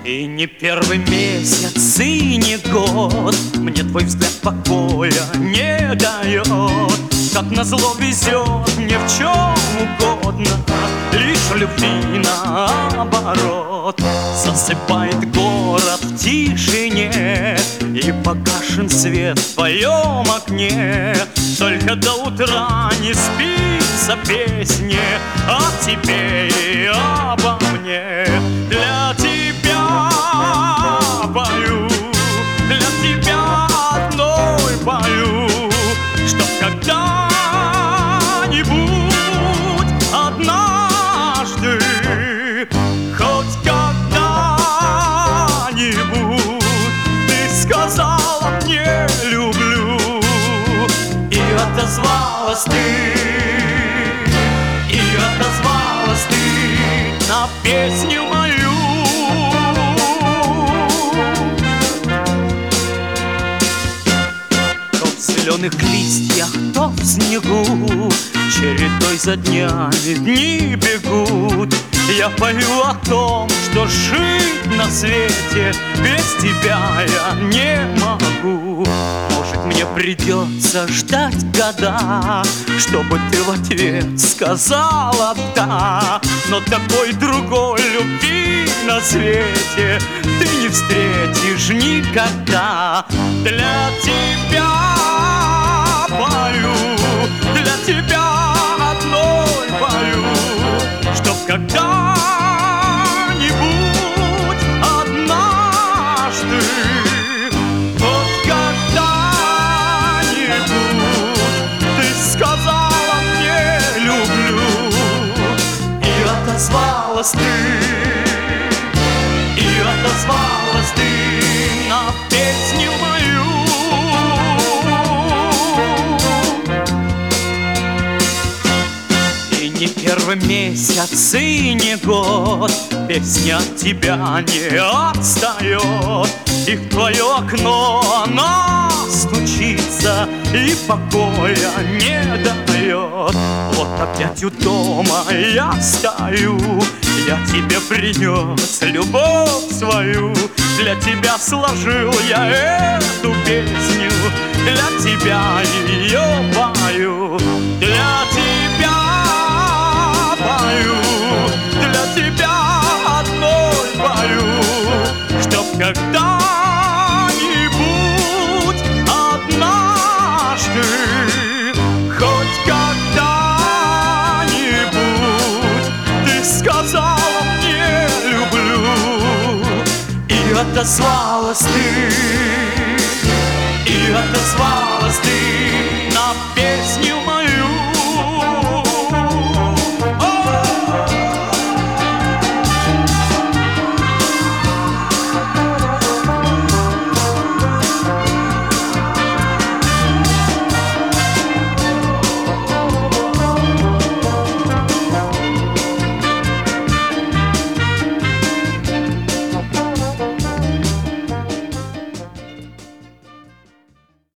И не первый месяц, и не год мне твой взгляд покоя не дает. Как назло везет мне в чем угодно, лишь любви наоборот. Засыпает город в тишине, и погашен свет в твоем окне. Только до утра не спится песни о тебе и обо мне. Для тебя пою, для тебя одной пою, чтоб когда-нибудь однажды, хоть когда-нибудь ты сказала мне люблю, и отозвалась ты, и отозвалась ты на песню мою. В зеленых листьях, то в снегу чередой за днями дни бегут. Я пою о том, что жить на свете без тебя я не могу. Может, мне придется ждать года, чтобы ты в ответ сказала «да». Но такой другой любви на свете ты не встретишь никогда. Для тебя пою, для тебя одной пою, чтоб когда-нибудь однажды, вот когда-нибудь ты сказала мне люблю, и отозвалась ты, и отозвалась ты на песню мою. Не первый месяц и не год песня от тебя не отстает, и в твое окно она стучится и покоя не дает. Вот опять у дома я стою, я тебе принес любовь свою. Для тебя сложил я эту песню, для тебя ее пою. Для тебя пою, для тебя одной пою, чтоб когда-нибудь однажды, хоть когда-нибудь ты сказала мне люблю, и отозвалась ты, и отозвалась ты на песню